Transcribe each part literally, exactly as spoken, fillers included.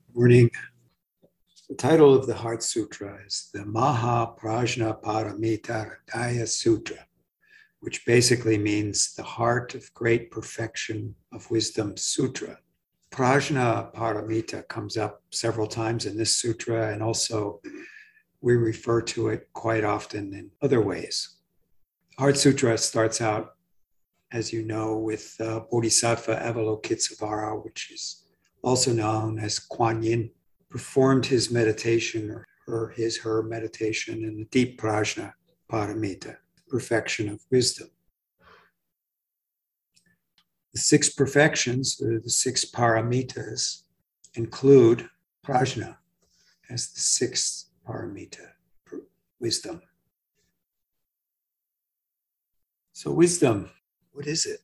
Morning. The title of the Heart Sutra is the Maha Prajna Paramita Hridaya Sutra, which basically means the Heart of Great Perfection of Wisdom Sutra. Prajna Paramita comes up several times in this sutra, and also we refer to it quite often in other ways. Heart Sutra starts out, as you know, with uh, Bodhisattva Avalokitesvara, which is also known as Kuan Yin, performed his meditation or her, his, her meditation in the deep prajna paramita, perfection of wisdom. The six perfections, or the six paramitas, include prajna as the sixth paramita, wisdom. So wisdom, what is it?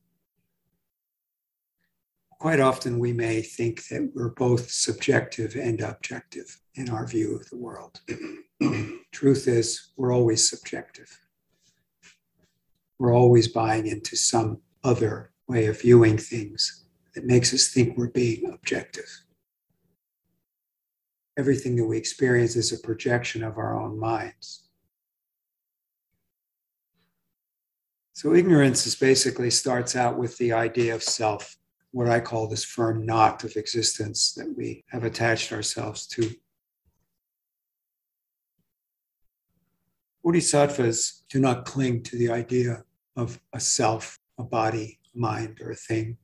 Quite often we may think that we're both subjective and objective in our view of the world. Truth is, we're always subjective. We're always buying into some other way of viewing things that makes us think we're being objective. Everything that we experience is a projection of our own minds. So ignorance is basically starts out with the idea of self, what I call this firm knot of existence that we have attached ourselves to. Bodhisattvas do not cling to the idea of a self, a body, a mind, or a thing.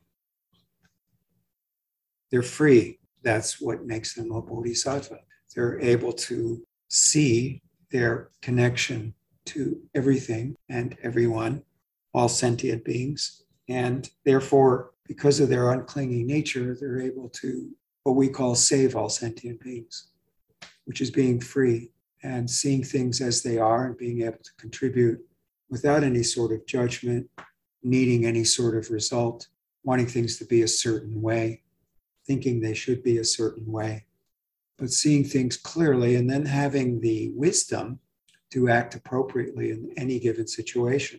They're free. That's what makes them a bodhisattva. They're able to see their connection to everything and everyone, all sentient beings, and therefore, because of their unclinging nature, they're able to, what we call, save all sentient beings, which is being free and seeing things as they are and being able to contribute without any sort of judgment, needing any sort of result, wanting things to be a certain way, thinking they should be a certain way, but seeing things clearly and then having the wisdom to act appropriately in any given situation.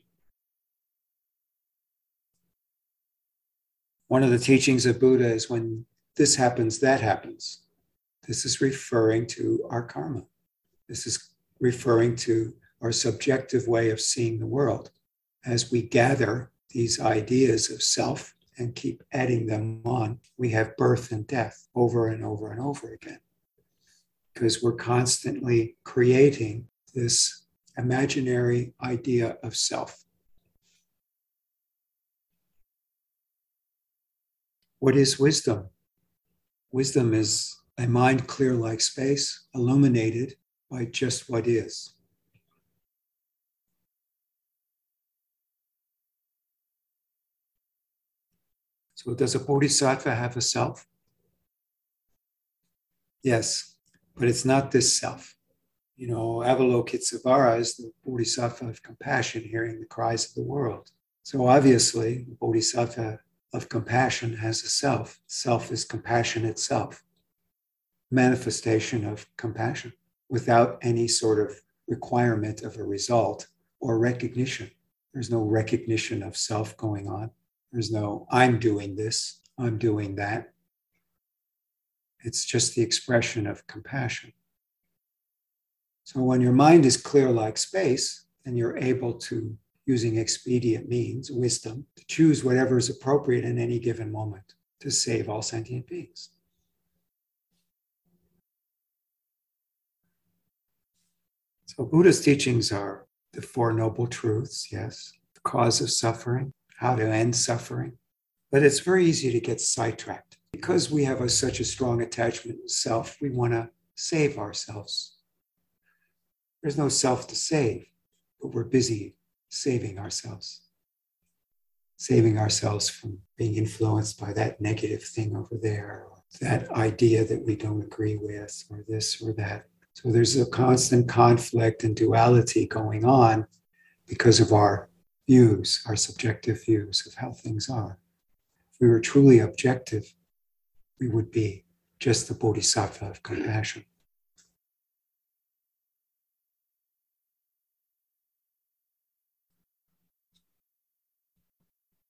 One of the teachings of Buddha is when this happens, that happens. This is referring to our karma. This is referring to our subjective way of seeing the world. As we gather these ideas of self and keep adding them on, we have birth and death over and over and over again. Because we're constantly creating this imaginary idea of self. What is wisdom? Wisdom is a mind clear like space, illuminated by just what is. So does a bodhisattva have a self? Yes, but it's not this self. You know, Avalokitesvara is the bodhisattva of compassion, hearing the cries of the world. So obviously, the bodhisattva of compassion has a self. Self is compassion itself, manifestation of compassion without any sort of requirement of a result or recognition. There's no recognition of self going on. There's no, I'm doing this, I'm doing that. It's just the expression of compassion. So when your mind is clear like space and you're able to, using expedient means, wisdom, to choose whatever is appropriate in any given moment to save all sentient beings. So Buddha's teachings are the Four Noble Truths, yes, the cause of suffering, how to end suffering. But it's very easy to get sidetracked. Because we have a, such a strong attachment to self, we want to save ourselves. There's no self to save, but we're busy saving ourselves. Saving ourselves from being influenced by that negative thing over there, or that idea that we don't agree with, or this or that. So there's a constant conflict and duality going on because of our views, our subjective views of how things are. If we were truly objective, we would be just the bodhisattva of compassion.